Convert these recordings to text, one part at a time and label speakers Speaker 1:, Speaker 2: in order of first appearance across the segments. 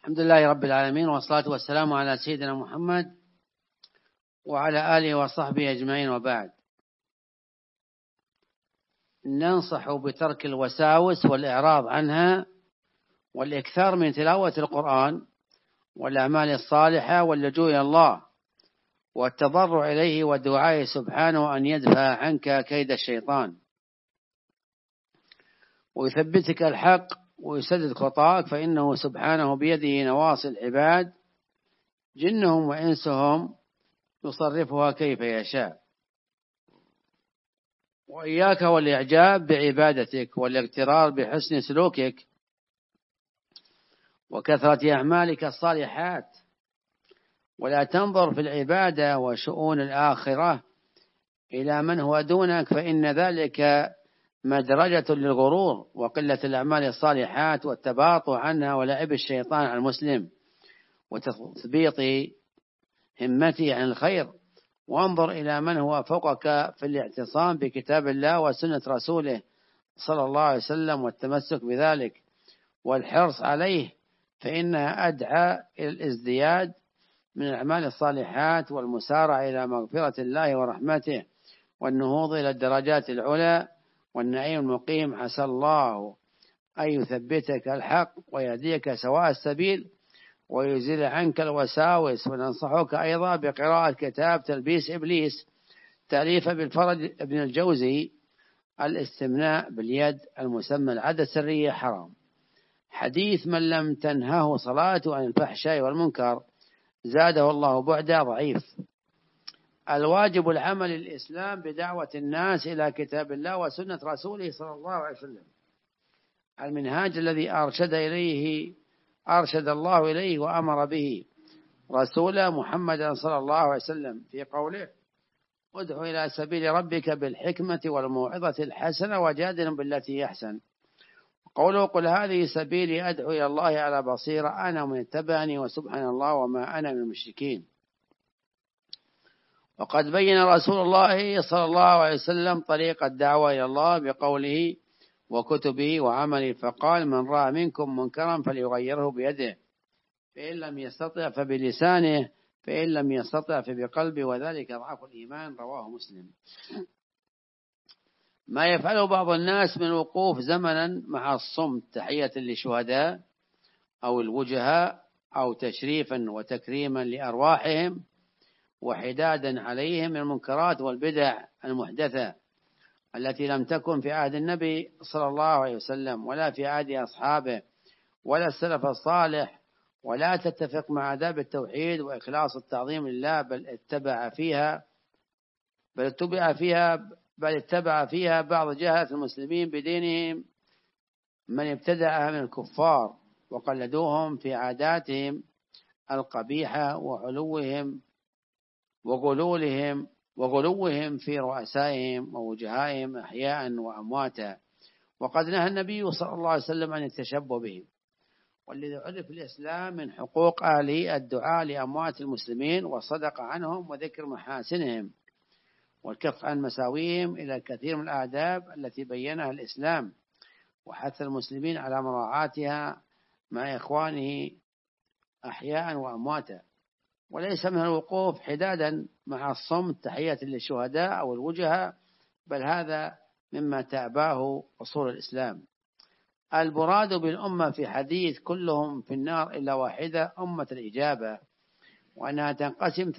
Speaker 1: الحمد لله رب العالمين، والصلاة والسلام على سيدنا محمد وعلى آله وصحبه أجمعين، وبعد. ننصح بترك الوساوس والإعراض عنها، والإكثار من تلاوة القرآن والأعمال الصالحة واللجوء إلى الله والتضرع إليه والدعاء سبحانه أن يدفع عنك كيد الشيطان ويثبتك الحق ويسدد خطاك، فإنه سبحانه بيده نواصي العباد جنهم وإنسهم يصرفها كيف يشاء. وإياك والإعجاب بعبادتك والاغترار بحسن سلوكك وكثرة أعمالك الصالحات، ولا تنظر في العبادة وشؤون الآخرة إلى من هو دونك، فإن ذلك مدرجة للغرور وقلة الأعمال الصالحات والتباطؤ عنها ولعب الشيطان على المسلم وتثبيط همته عن الخير. وانظر إلى من هو فوقك في الاعتصام بكتاب الله وسنة رسوله صلى الله عليه وسلم والتمسك بذلك والحرص عليه، فإنها أدعى إلى الازدياد من الأعمال الصالحات والمسارعة إلى مغفرة الله ورحمته والنهوض إلى الدرجات العلى والنعيم المقيم. عسى الله أن يثبتك الحق ويهديك سواء السبيل ويزيل عنك الوساوس. وننصحك أيضا بقراءة كتاب تلبيس إبليس تأليف بالفرج ابن الجوزي، الاستمناء باليد المسمى العادة السرية حرام. حديث من لم تنهه صلاته عن الفحشاء والمنكر زاده الله بعدا ضعيف. الواجب العمل الإسلام بدعوة الناس إلى كتاب الله وسنة رسوله صلى الله عليه وسلم، المنهاج الذي أرشد الله إليه وأمر به رسوله محمد صلى الله عليه وسلم في قوله: ادع إلى سبيل ربك بالحكمة والموعظة الحسنة وجادل بالتي أحسن. قوله: قل هذه سبيلي أدعو إلى الله على بصيرة أنا ومن اتبعني وسبحان الله وما أنا من المشركين. وقد بين رسول الله صلى الله عليه وسلم طريق الدعوة إلى الله بقوله وكتبه وعمله، فقال: من رأى منكم منكرا فليغيره بيده، فإن لم يستطع فبلسانه، فإن لم يستطع فبقلبه، وذلك ضعف الإيمان. رواه مسلم. ما يفعله بعض الناس من وقوف زمنا مع الصمت تحية للشهداء أو الوجهاء أو تشريفا وتكريما لأرواحهم وحدادا عليهم من المنكرات والبدع المحدثة التي لم تكن في عهد النبي صلى الله عليه وسلم ولا في عهد أصحابه ولا السلف الصالح، ولا تتفق مع آداب التوحيد وإخلاص التعظيم لله، بل اتبع فيها بعض جهلة المسلمين بدينهم من ابتدعها من الكفار وقلدوهم في عاداتهم القبيحة وغلوهم في رؤسائهم ووجهائهم أحياء وأمواتا. وقد نهى النبي صلى الله عليه وسلم عن التشبه بهم، والذي عرف الإسلام من حقوق أهله الدعاء لأموات المسلمين والصدقة عنهم وذكر محاسنهم والكف عن مساويهم إلى الكثير من الآداب التي بينها الإسلام، وحث المسلمين على مراعاتها مع إخوانه أحياء وأمواتا. وليس من الوقوف حدادا مع الصمت تحية للشهداء أو الوجهاء، بل هذا مما تأباه أصول الإسلام. المراد بالأمة في حديث كلهم في النار إلا واحدة أمة الإجابة، وأنها تنقسم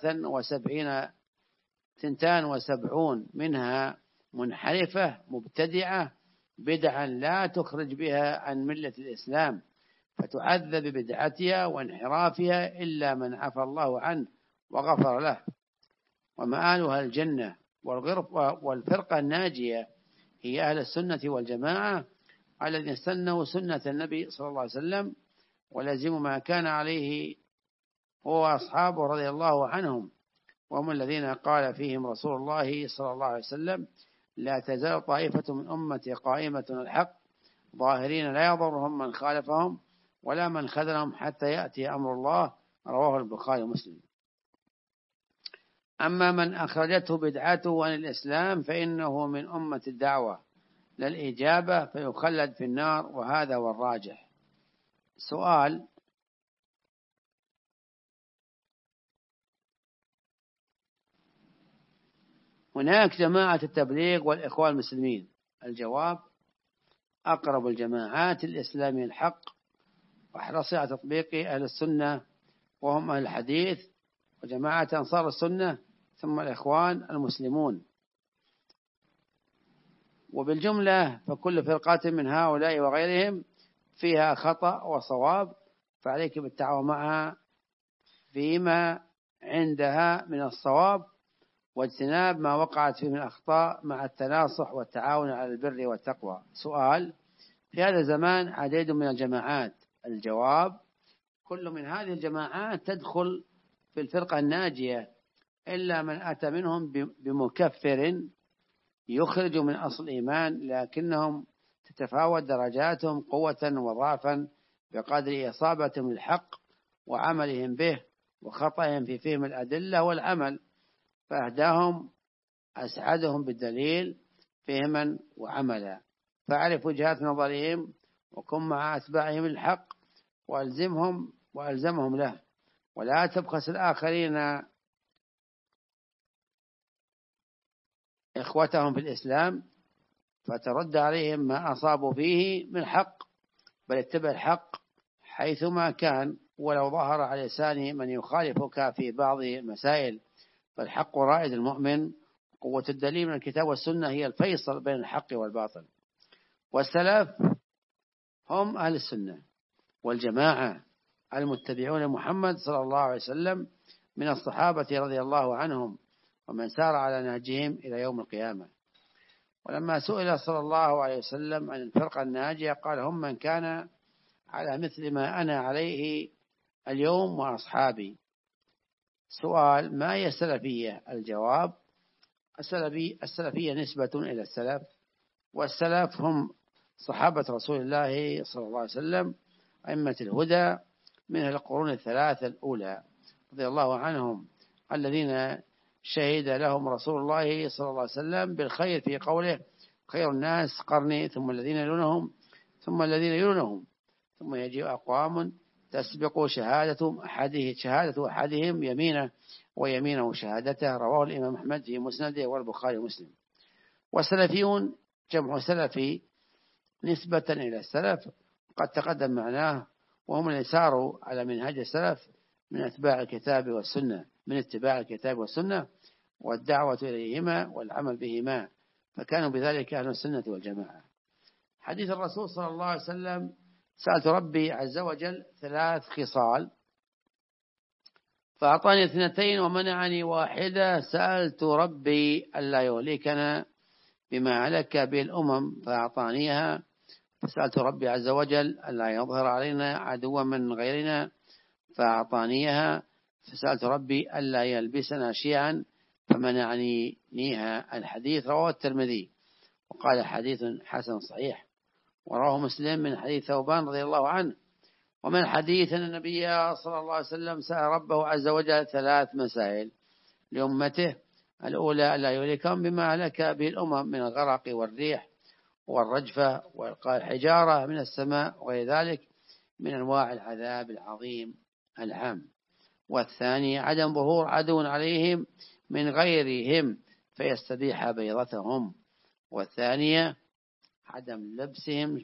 Speaker 1: 72 منها منحرفة مبتدعة بدعا لا تخرج بها عن ملة الإسلام، فتعذب ببدعتها وانحرافها إلا من عفى الله عنه وغفر له، ومآلها الجنة. والفرقة الناجية هي أهل السنة والجماعة الذين استنوا سنة النبي صلى الله عليه وسلم ولزموا ما كان عليه هو أصحابه رضي الله عنهم، وهم الذين قال فيهم رسول الله صلى الله عليه وسلم: لا تزال طائفة من أمتي قائمة الحق ظاهرين لا يضرهم من خالفهم ولا من خذلهم حتى يأتي أمر الله. رواه البخاري ومسلم. أما من أخرجته بدعته عن الإسلام فإنه من أمة الدعوة للإجابة فيخلد في النار، وهذا هو الراجح. سؤال: هناك جماعة التبليغ والإخوان المسلمين. الجواب: أقرب الجماعات الإسلامية الحق واحرص على تطبيق أهل السنة وهم أهل الحديث وجماعة أنصار السنة ثم الإخوان المسلمون. وبالجملة فكل فرقة من هؤلاء وغيرهم فيها خطأ وصواب، فعليك بالتعاون معها فيما عندها من الصواب واجتناب ما وقعت فيه من الأخطاء مع التناصح والتعاون على البر والتقوى. سؤال: في هذا الزمان عديد من الجماعات. الجواب: كل من هذه الجماعات تدخل في الفرقة الناجية إلا من أتى منهم بمكفر يخرج من أصل الإيمان، لكنهم تتفاوت درجاتهم قوة وضعفا بقدر إصابتهم للحق وعملهم به وخطئهم في فهم الأدلة والعمل، فأهداهم أسعدهم بالدليل فهما وعملا. فاعرف وجهات نظرهم وكن مع أتباعهم الحق وألزمهم له، ولا تبخس الآخرين إخوتهم في الإسلام فترد عليهم ما أصابوا فيه من حق، بل اتبع الحق حيثما كان ولو ظهر على لسان من يخالفك في بعض المسائل، فالحق رائد المؤمن. قوة الدليل من الكتاب والسنة هي الفيصل بين الحق والباطل. والسلف هم أهل السنة والجماعة المتبعون محمد صلى الله عليه وسلم من الصحابة رضي الله عنهم ومن سار على نهجهم إلى يوم القيامة. ولما سئل صلى الله عليه وسلم عن الفرقة الناجية قال: هم من كان على مثل ما أنا عليه اليوم وأصحابي. سؤال: ما هي السلفية؟ الجواب: السلفية نسبة إلى السلف، والسلف هم صحابة رسول الله صلى الله عليه وسلم أئمة الهدى من القرون الثلاثة الأولى رضي الله عنهم، الذين شهد لهم رسول الله صلى الله عليه وسلم بالخير في قوله: خير الناس قرني ثم الذين يلونهم ثم الذين يلونهم ثم يجيء أقوام تسبق شهادة أحدهم يمينه ويمينه شهادته. رواه الإمام أحمد في مسنده والبخاري ومسلم. والسلفيون جمع سلفي نسبة إلى السلف قد تقدم معناه، وهم الذين ساروا على منهج السلف من اتباع الكتاب والسنة والدعوة إليهما والعمل بهما، فكانوا بذلك أهل السنة والجماعة. حديث الرسول صلى الله عليه وسلم: سألت ربي عز وجل 3 خصال فأعطاني 2 ومنعني 1. سألت ربي ألا يهلكنا بما هلك به الأمم فأعطانيها. فسألت ربي عز وجل ألا يظهر علينا عدوا من غيرنا فأعطانيها. فسألت ربي ألا يلبسنا شيعا فمنعنيها. الحديث رواه الترمذي وقال حديث حسن صحيح. ورواه مسلم من حديث ثوبان رضي الله عنه. ومن الحديث أن النبي صلى الله عليه وسلم سأل ربه عز وجل 3 مسائل لأمته: الأولى ألا يهلكهم بما هلك به الأمم من الغرق والريح والرجفة والقاء الحجارة من السماء وغير ذلك من أنواع العذاب العظيم العام. والثاني عدم ظهور عدو عليهم من غيرهم فيستبيح بيضتهم. والثانية عدم لبسهم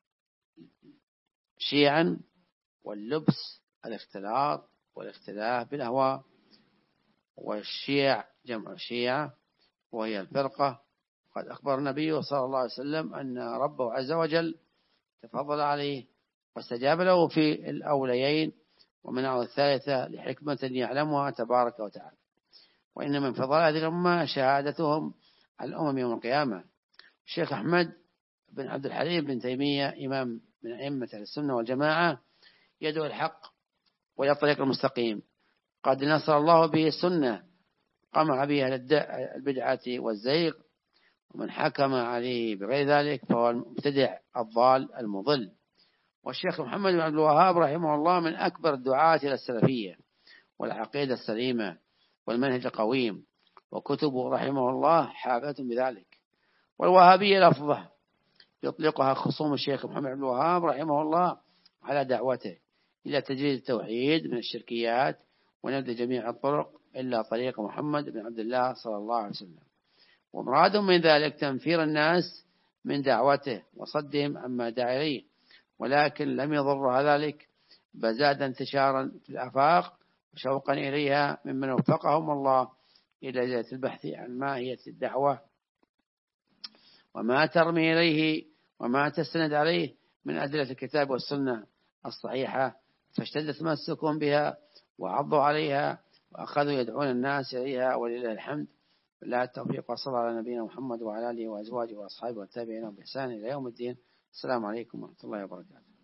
Speaker 1: شيعا، واللبس الاختلاط والاختلاف بالأهواء. والشيع جمع شيعة وهي الفرقة. قد أخبر النبي صلى الله عليه وسلم أن ربه عز وجل تفضل عليه واستجاب له في الأوليين ومنعه الثالثة لحكمة يعلمها تبارك وتعالى. وإن من فضل هذه الأمة شهادتهم على الأمم يوم القيامة. الشيخ أحمد بن عبد الحليم بن تيمية إمام من أئمة السنة والجماعة يدعو الحق وإلى الطريق المستقيم، قد نصر الله به السنة قمع به البدعة والزيغ، ومن حكم عليه بغير ذلك فهو المبتدع الضال المضل. والشيخ محمد بن عبد الوهاب رحمه الله من أكبر الدعاة إلى السلفية والعقيدة السليمة والمنهج القويم، وكتبه رحمه الله حافة بذلك. والوهابية لفظة يطلقها خصوم الشيخ محمد بن عبد الوهاب رحمه الله على دعوته إلى تجريد التوحيد من الشركيات ونبذ جميع الطرق إلا طريق محمد بن عبد الله صلى الله عليه وسلم. ومراد من ذلك تنفير الناس من دعوته وصدهم عما دعا إليه، ولكن لم يضر ذلك، بل زاد انتشارا في الآفاق وشوقا إليها ممن وفقهم الله إلى زيادة البحث عن ماهية الدعوة وما ترمي إليه وما تستند عليه من أدلة الكتاب والسنة الصحيحة، فاشتد تمسكهم بها وعضوا عليها وأخذوا يدعون الناس إليها، ولله الحمد. بالله التوفيق، وصلى على نبينا محمد وعلى آله وأزواجه وأصحابه والتابعين بإحسان إلى يوم الدين. السلام عليكم ورحمة الله وبركاته.